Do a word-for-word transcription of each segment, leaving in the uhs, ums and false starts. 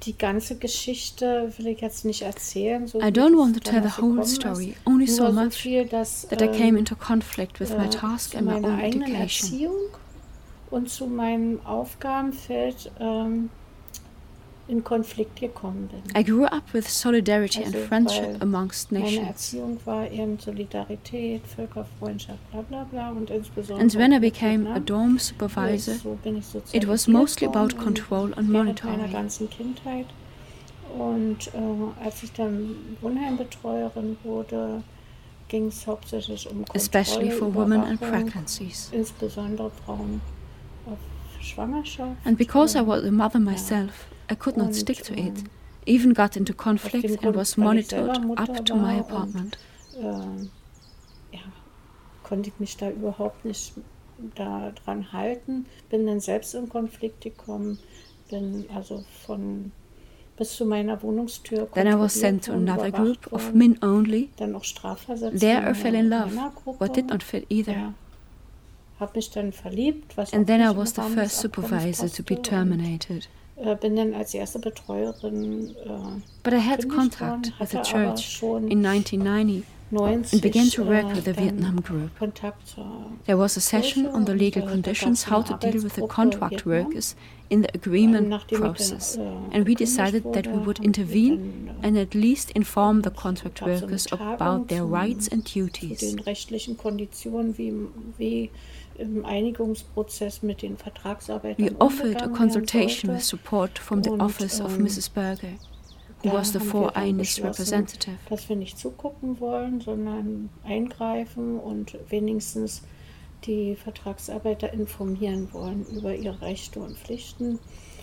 die ganze Geschichte will ich jetzt nicht erzählen. So I don't want to tell the whole story, only so Nur so much viel, dass, that I came ähm, into conflict with my äh, task zu and my meiner own eigenen education. Erziehung und zu meinem Aufgabenfeld ähm, in Konflikt gekommen bin. I grew up with solidarity and Also, friendship weil amongst meine nations. Erziehung war eben Solidarität, Völkerfreundschaft, bla bla bla und insbesondere And when I mit became a Vietnam. dorm supervisor, So bin ich it was sozialisiert mostly about worden control and während meiner monitoring. ganzen Kindheit. Und äh, als ich dann Wohnheimbetreuerin wurde, ging es hauptsächlich um Kontrolle, Especially for women and Überwachung, pregnancies. insbesondere Frauen auf Schwangerschaft. And because I was a mother Ja. myself, I could not Und, stick to it. ähm, Even got into aus dem conflict and Grund, was weil ich selber monitored Mutter up to my war apartment. Und, ähm, ja, konnte ich mich da überhaupt nicht da dran halten. Bin dann selbst in Konflikt gekommen, bin also von bis zu meiner Wohnungstür Then I was sent kontrolliert to worden, another überwacht group of worden, men only. dann auch strafversetzt There in I fell in eine love, Männergruppe. but did not fit either. Ja. Hab mich dann verliebt, was And auch then nicht I im was the Rahmen first des Abkommens supervisor to be passte terminated. und, äh, bin dann als erste Betreuerin äh, But I had gekündigt contact worden, with the hatte aber church schon in nineteen ninety neunzig, and began to work äh, with the dann Vietnam group. Kontakt zur There was a session Kirche on the und, legal äh, da conditions gab's how eine to deal with the Arbeitsgruppe contract Vietnam. workers in the agreement Nachdem ich dann, process. äh, And we gekündigt decided that we wurde, would haben wir intervene dann, äh, and at least inform the es contract gab so eine workers Tagung about their zum- rights and zu duties. den rechtlichen Konditionen, wie, wie im Einigungsprozess mit den Vertragsarbeitern We offered a umgegangen consultation werden with sollte. support from the Und, office of ähm, Missus Berger, who Da was the haben wir Four dann Eyes beschlossen, representative. dass wir nicht zugucken wollen, sondern eingreifen und wenigstens die Vertragsarbeiter informieren wollen über ihre Rechte und Pflichten.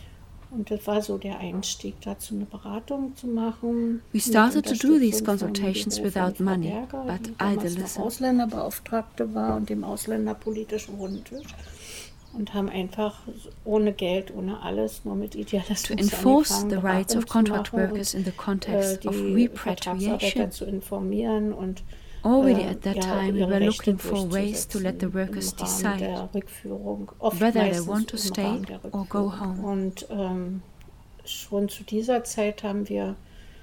Und das war so der Einstieg dazu, eine Beratung zu machen. We started to do these Unterstützung vom consultations Büro without von Frau money, Berger, but die I damals did noch listen. Ausländerbeauftragte war und dem Ausländerpolitischen Rundtisch. Und haben einfach ohne Geld, ohne alles, nur mit Idealismus To enforce angefangen, the Beratung rights of zu contract machen workers und, in the context äh, of die repatriation. Vertragsarbeiter zu informieren und Already äh, at that ja, time, we ihre were Rechte looking for ways to let the durchzusetzen workers im Rahmen decide der Rückführung, oft whether they meistens want to im stay Rahmen der or go Rückführung. home. Und ähm, schon zu dieser Zeit haben wir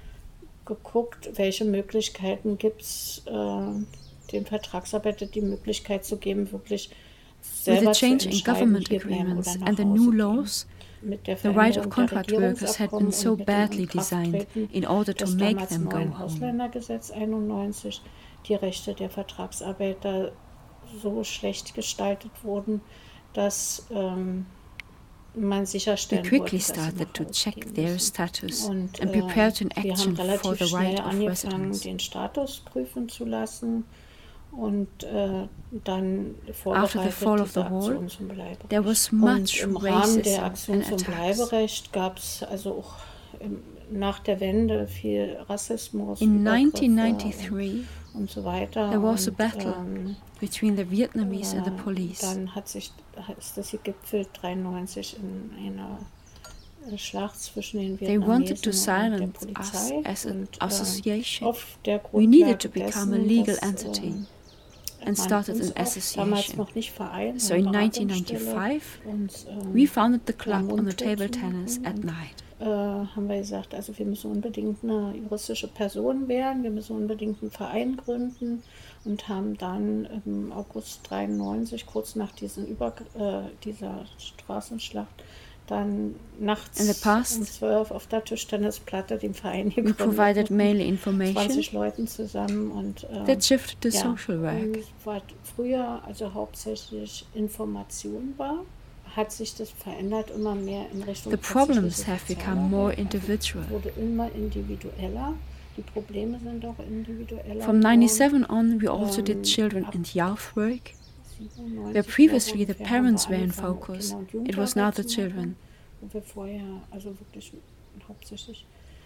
geguckt, welche Möglichkeiten gibt es, äh, den Vertragsarbeitern die Möglichkeit zu geben, wirklich With selber the change zu in entscheiden, government hier bleiben agreements oder nach and the Hause new gehen. laws, Mit der the right of Veränderung der contract workers had been Regierungsabkommen so und mit dem badly designed Inkrafttreten in order to des make damals them go neuen home. Ausländergesetz einundneunzig die Rechte der Vertragsarbeiter so schlecht gestaltet wurden, dass ähm, man We sicherstellen quickly wollte, dass sie started nach to Hause check gehen their müssen. status Und and äh, prepared an wir action haben for relativ the right schnell of angefangen, residence. den Status prüfen zu lassen und äh, dann After the vorbereitet fall of diese the wall, Aktion zum Bleiberecht. there was Und much im Rahmen der racism Aktion and zum attacks. Bleiberecht gab es also auch im, nach der Wende viel Rassismus, In Übergriffe nineteen ninety-three, und, und so weiter. there was a und, battle ähm, between the Vietnamese and the äh, police. Dann hat sich, ist das gegipfelt dreiundneunzig in einer äh, Schlacht zwischen den They wanted to Vietnamesen und der silence us Polizei. as an Und, äh, association. auf der We needed to Grundlage become a dessen, legal dass, entity ähm, and man started uns an auch damals association. noch nicht Verein, So eine in nineteen Beratungsstelle, ninety-five, uns, ähm, we founded the ja, club on the mundtot table zu tennis machen at und, night. äh, haben wir gesagt, also wir müssen unbedingt eine juristische Person werden, wir müssen unbedingt einen Verein gründen und haben dann im August dreiundneunzig, kurz nach diesen Über äh, dieser Straßenschlacht, dann nachts In the past, um zwölf auf der Tischtennisplatte den Verein We gegründet. provided mit mainly information zwanzig Leuten zusammen und äh, that shifted to ja, social work. und was früher also hauptsächlich Information war, hat sich das verändert immer mehr in Richtung The problems tatsächliche have become more Sozialarbeit. individual. Also es wurde immer individueller. Die Probleme sind auch individueller. From ninety-seven on, we also Ähm, did children ab and youth work. siebenundneunzig, Where previously glaube the ich, haben parents wir were in angefangen, focus, Kinder- und it was now the Jugendarbeit zu machen, children. Wo wir vorher also wirklich hauptsächlich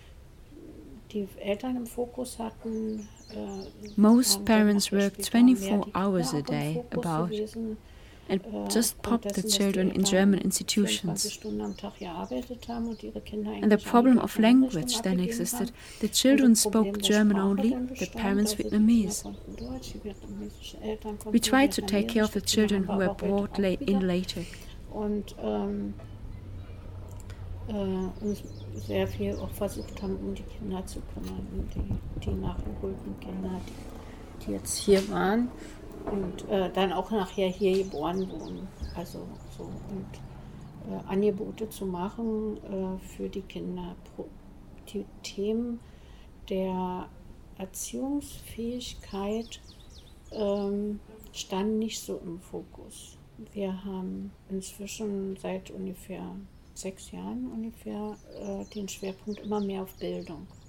die Eltern im Fokus hatten. Äh, Most waren dann parents auch worked später mehr twenty-four die hours Kinder a auch im day Fokus about gewesen. and Äh, just aufgrund popped the dessen, dass die children in Eltern German vierundzwanzig institutions. Stunden am Tag gearbeitet haben und ihre Kinder And the eigentlich problem an die of gleiche Einrichtung language then abgegeben existed. haben. The Und children das Problem spoke der German Sprache only, dann the bestand. parents Also die Vietnamese. Kinder konnten Deutsch, die vietnamesische Eltern konnten We tried to take care of the Vietnamesisch, die children Kinder who were haben wir aber brought heute la- auch in wieder. later. Und ähm, äh, uns sehr viel auch versucht haben, um die Kinder zu kümmern, um die, die nachgeholten Kinder, die, die jetzt hier waren und äh, dann auch nachher hier geboren wurden. Also so und äh, Angebote zu machen äh, für die Kinder. Pro, die Themen der Erziehungsfähigkeit ähm, standen nicht so im Fokus. Wir haben inzwischen seit ungefähr sechs Jahren ungefähr äh, den Schwerpunkt immer mehr auf Bildung.